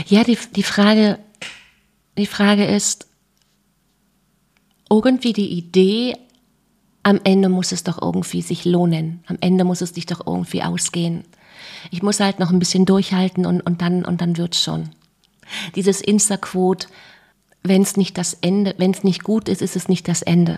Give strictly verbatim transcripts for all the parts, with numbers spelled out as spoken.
Ja, die, die Frage, die Frage ist, irgendwie die Idee, am Ende muss es doch irgendwie sich lohnen. Am Ende muss es dich doch irgendwie ausgehen. Ich muss halt noch ein bisschen durchhalten und, und dann, und dann wird's schon. Dieses Insta-Quote, wenn es nicht das Ende, wenn es nicht gut ist, ist es nicht das Ende.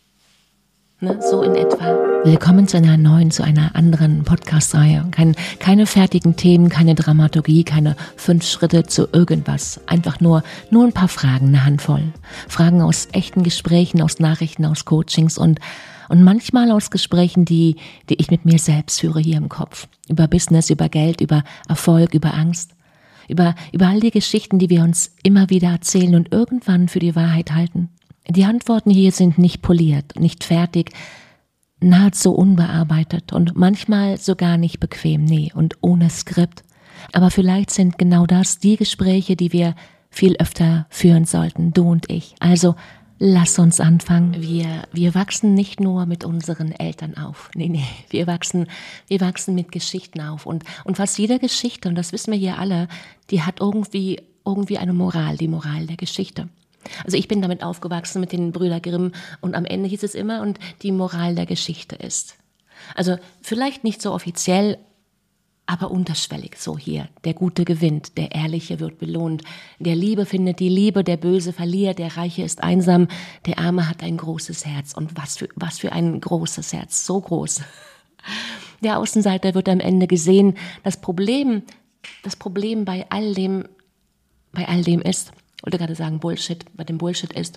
Ne? So in etwa. Willkommen zu einer neuen, zu einer anderen Podcast-Reihe. Kein, keine fertigen Themen, keine Dramaturgie, keine fünf Schritte zu irgendwas. Einfach nur, nur ein paar Fragen, eine Handvoll. Fragen aus echten Gesprächen, aus Nachrichten, aus Coachings und, und manchmal aus Gesprächen, die, die ich mit mir selbst führe hier im Kopf. Über Business, über Geld, über Erfolg, über Angst. Über, über all die Geschichten, die wir uns immer wieder erzählen und irgendwann für die Wahrheit halten. Die Antworten hier sind nicht poliert, nicht fertig, nahezu unbearbeitet und manchmal sogar nicht bequem, nee, und ohne Skript. Aber vielleicht sind genau das die Gespräche, die wir viel öfter führen sollten, du und ich. Also lass uns anfangen. Wir, wir wachsen nicht nur mit unseren Eltern auf. Nee, nee, wir wachsen, wir wachsen mit Geschichten auf. Und, und fast jede Geschichte, und das wissen wir hier alle, die hat irgendwie, irgendwie eine Moral, die Moral der Geschichte. Also ich bin damit aufgewachsen mit den Brüder Grimm und am Ende hieß es immer, und die Moral der Geschichte ist. Also vielleicht nicht so offiziell, aber unterschwellig so hier. Der Gute gewinnt, der Ehrliche wird belohnt, der Liebe findet die Liebe, der Böse verliert, der Reiche ist einsam, der Arme hat ein großes Herz. Und was für, was für ein großes Herz, so groß. Der Außenseiter wird am Ende gesehen. Das Problem, das Problem bei all dem, bei all dem ist, ich wollte gerade sagen Bullshit, bei dem Bullshit ist,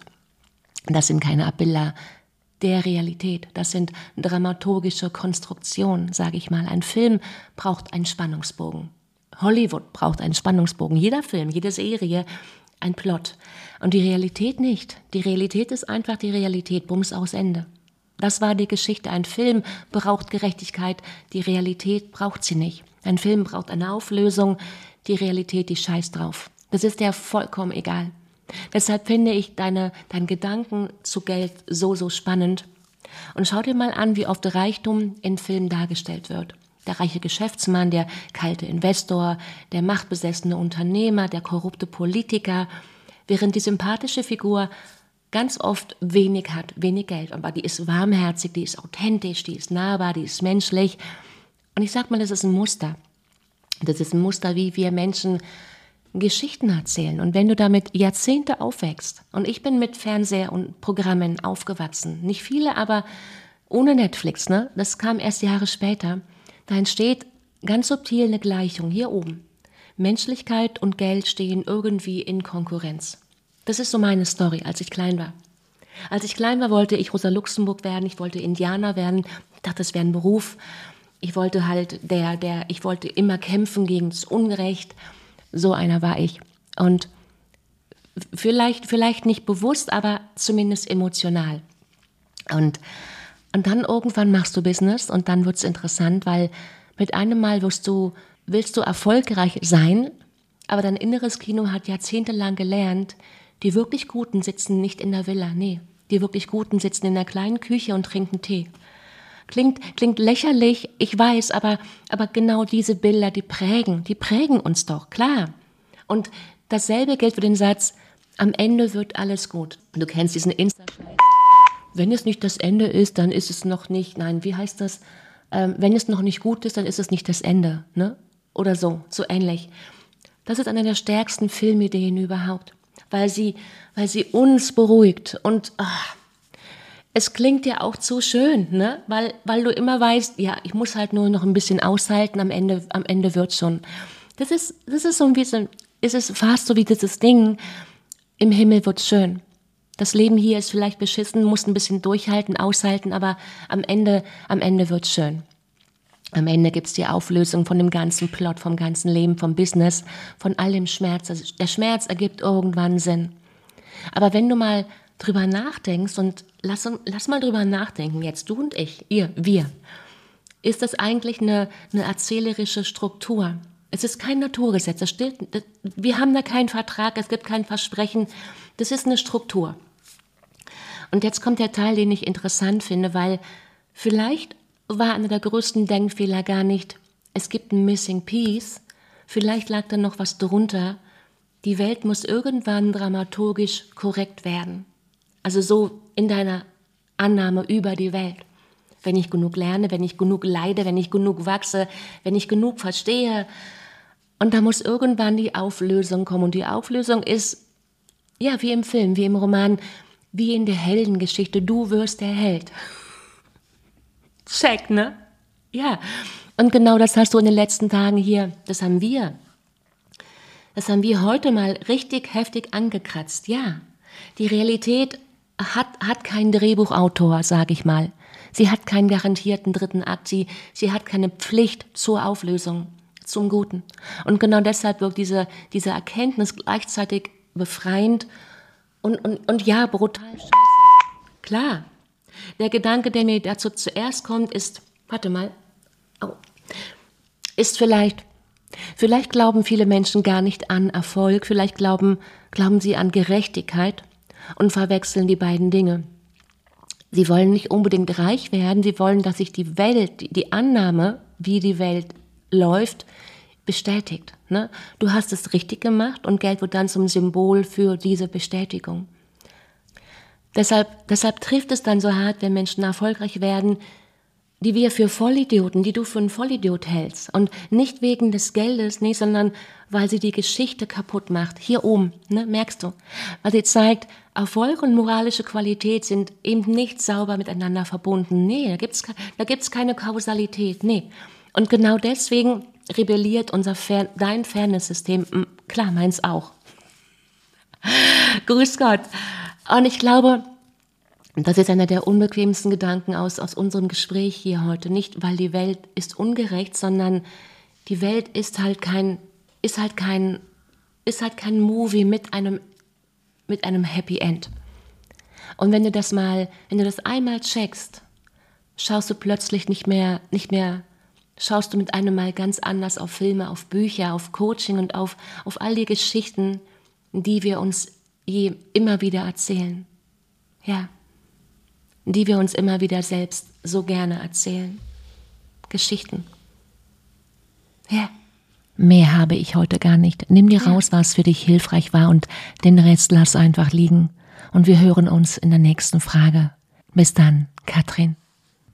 das sind keine Abbilder der Realität, das sind dramaturgische Konstruktionen, sage ich mal. Ein Film braucht einen Spannungsbogen. Hollywood braucht einen Spannungsbogen. Jeder Film, jede Serie, ein Plot. Und die Realität nicht. Die Realität ist einfach die Realität, Bums aus Ende. Das war die Geschichte. Ein Film braucht Gerechtigkeit, die Realität braucht sie nicht. Ein Film braucht eine Auflösung, die Realität, die scheißt drauf. Das ist dir vollkommen egal. Deshalb finde ich deine, deine Gedanken zu Geld so, so spannend. Und schau dir mal an, wie oft Reichtum in Filmen dargestellt wird. Der reiche Geschäftsmann, der kalte Investor, der machtbesessene Unternehmer, der korrupte Politiker, während die sympathische Figur ganz oft wenig hat, wenig Geld. Aber die ist warmherzig, die ist authentisch, die ist nahbar, die ist menschlich. Und ich sag mal, das ist ein Muster. Das ist ein Muster, wie wir Menschen Geschichten erzählen. Und wenn du damit Jahrzehnte aufwächst, und ich bin mit Fernseher und Programmen aufgewachsen, nicht viele, aber ohne Netflix, ne? Das kam erst Jahre später, da entsteht ganz subtil eine Gleichung hier oben. Menschlichkeit und Geld stehen irgendwie in Konkurrenz. Das ist so meine Story, als ich klein war. Als ich klein war, wollte ich Rosa Luxemburg werden, ich wollte Indianer werden, ich dachte, das wäre ein Beruf. Ich wollte halt der, der, ich wollte immer kämpfen gegen das Unrecht. So einer war ich. Und vielleicht, vielleicht nicht bewusst, aber zumindest emotional. Und, und dann irgendwann machst du Business und dann wird's interessant, weil mit einem Mal wirst du, willst du erfolgreich sein, aber dein inneres Kino hat jahrzehntelang gelernt, die wirklich Guten sitzen nicht in der Villa, nee, die wirklich Guten sitzen in der kleinen Küche und trinken Tee. Klingt, klingt lächerlich, ich weiß, aber, aber genau diese Bilder, die prägen, die prägen uns doch, klar. Und dasselbe gilt für den Satz, am Ende wird alles gut. Du kennst diesen Insta-Scheiß. Wenn es nicht das Ende ist, dann ist es noch nicht, nein, wie heißt das? Ähm, wenn es noch nicht gut ist, dann ist es nicht das Ende, ne? Oder so, so ähnlich. Das ist eine der stärksten Filmideen überhaupt, weil sie, weil sie uns beruhigt und, ach, es klingt ja auch zu schön, ne? Weil, weil du immer weißt, ja, ich muss halt nur noch ein bisschen aushalten, am Ende, am Ende wird's schon. Das ist, das ist so ein bisschen, ist es fast so wie dieses Ding, im Himmel wird's schön. Das Leben hier ist vielleicht beschissen, musst ein bisschen durchhalten, aushalten, aber am Ende, am Ende wird's schön. Am Ende gibt's die Auflösung von dem ganzen Plot, vom ganzen Leben, vom Business, von all dem Schmerz. Also der Schmerz ergibt irgendwann Sinn. Aber wenn du mal drüber nachdenkst und lass, lass mal drüber nachdenken, jetzt du und ich, ihr, wir, ist das eigentlich eine, eine erzählerische Struktur? Es ist kein Naturgesetz, das steht, das, wir haben da keinen Vertrag, es gibt kein Versprechen, das ist eine Struktur. Und jetzt kommt der Teil, den ich interessant finde, weil vielleicht war einer der größten Denkfehler gar nicht, es gibt ein Missing Piece, vielleicht lag da noch was drunter, die Welt muss irgendwann dramaturgisch korrekt werden. Also so in deiner Annahme über die Welt. Wenn ich genug lerne, wenn ich genug leide, wenn ich genug wachse, wenn ich genug verstehe. Und da muss irgendwann die Auflösung kommen. Und die Auflösung ist, ja, wie im Film, wie im Roman, wie in der Heldengeschichte. Du wirst der Held. Check, ne? Ja. Und genau das hast du in den letzten Tagen hier, das haben wir. Das haben wir heute mal richtig heftig angekratzt. Ja, die Realität hat, hat keinen Drehbuchautor, sage ich mal. Sie hat keinen garantierten dritten Akt. Sie, sie hat keine Pflicht zur Auflösung, zum Guten. Und genau deshalb wirkt diese, diese Erkenntnis gleichzeitig befreiend und, und, und ja, brutal scheiße. Klar, der Gedanke, der mir dazu zuerst kommt, ist, warte mal, oh, ist vielleicht, vielleicht glauben viele Menschen gar nicht an Erfolg, vielleicht glauben, glauben sie an Gerechtigkeit und verwechseln die beiden Dinge. Sie wollen nicht unbedingt reich werden, sie wollen, dass sich die Welt, die Annahme, wie die Welt läuft, bestätigt. Ne? Du hast es richtig gemacht und Geld wird dann zum Symbol für diese Bestätigung. Deshalb, deshalb trifft es dann so hart, wenn Menschen erfolgreich werden, die wir für Vollidioten, die du für einen Vollidiot hältst. Und nicht wegen des Geldes, nee, sondern weil sie die Geschichte kaputt macht. Hier oben, ne, merkst du. Weil sie zeigt, Erfolg und moralische Qualität sind eben nicht sauber miteinander verbunden. Nee, da gibt's, da gibt's keine Kausalität, nee. Und genau deswegen rebelliert unser Fair, dein Fairness-System, klar, meins auch. Grüß Gott. Und ich glaube, das ist einer der unbequemsten Gedanken aus, aus unserem Gespräch hier heute. Nicht, weil die Welt ist ungerecht, sondern die Welt ist halt kein, ist halt kein, ist halt kein Movie mit einem, mit einem Happy End. Und wenn du das mal, wenn du das einmal checkst, schaust du plötzlich nicht mehr, nicht mehr, schaust du mit einem Mal ganz anders auf Filme, auf Bücher, auf Coaching und auf, auf all die Geschichten, die wir uns je, immer wieder erzählen. Ja. Die wir uns immer wieder selbst so gerne erzählen. Geschichten. Ja. Mehr habe ich heute gar nicht. Nimm dir ja raus, was für dich hilfreich war und den Rest lass einfach liegen. Und wir hören uns in der nächsten Frage. Bis dann, Katrin.